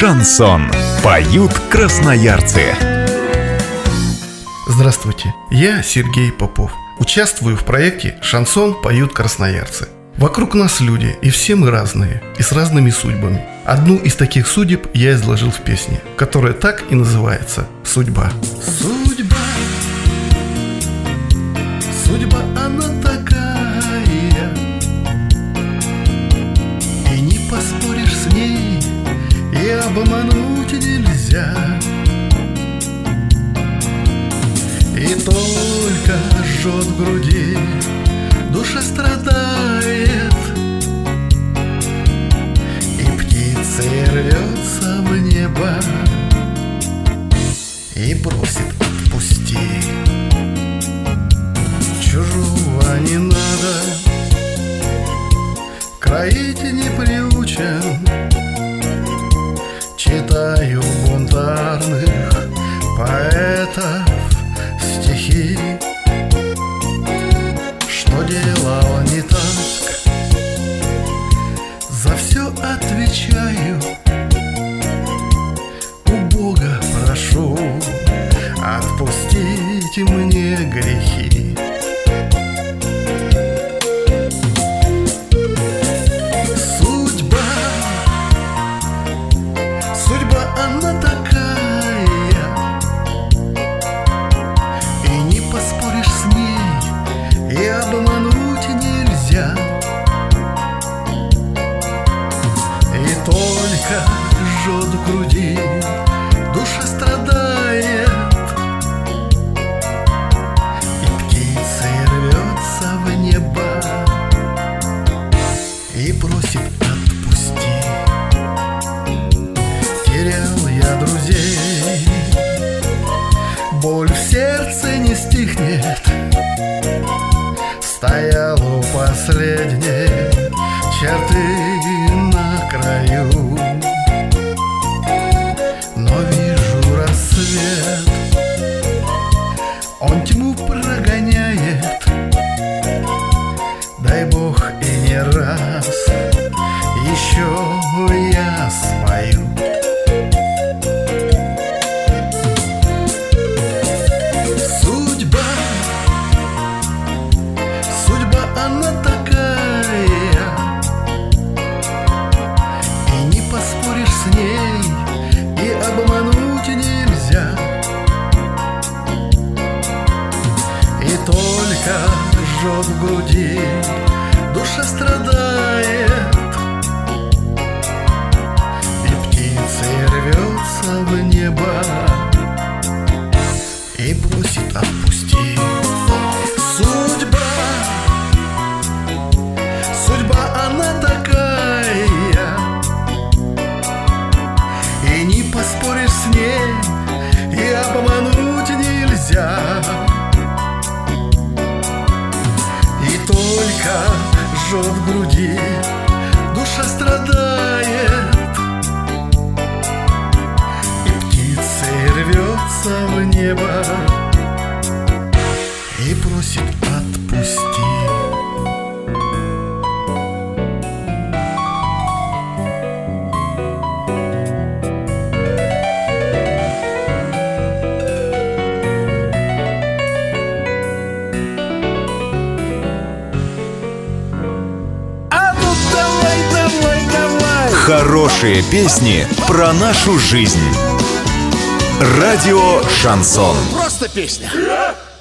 Шансон. Поют красноярцы. Здравствуйте, я Сергей Попов. Участвую в проекте «Шансон. Поют красноярцы». Вокруг нас люди, и все мы разные, и с разными судьбами. Одну из таких судеб я изложил в песне, которая так и называется «Судьба». Судьба, судьба она такая, и не поспоришь с ней, и обмануть нельзя. И только жжет в груди, душа страдает, и птицей рвется в небо и просит: отпусти. Чужого не надо, кроить не приучен. Читаю бунтарных поэтов стихи. Что делал не так, за все отвечаю. У Бога прошу отпустить мне грехи. Судьба, судьба она такая, и не поспоришь с ней, и обмануть нельзя. И только жжет в груди, душа страдает, и птицей рвется в небо и просит: отпусти. Терял я друзей, боль в сердце не стихнет. Стоял у последней черты на краю, но вижу рассвет, он тьму прогоняет. Дай Бог и не раз еще я спою. Она такая, и не поспоришь с ней, и обмануть нельзя. И только жжет в груди, душа страдает, и птицей рвется в небо и просит: отпусти. Судьба, судьба она такая, и не поспоришь с ней, и обмануть нельзя. И только жжет в груди, душа страдает, и птицей рвется в небо и просит: отпусти. Хорошие песни про нашу жизнь. Радио «Шансон». Просто песня.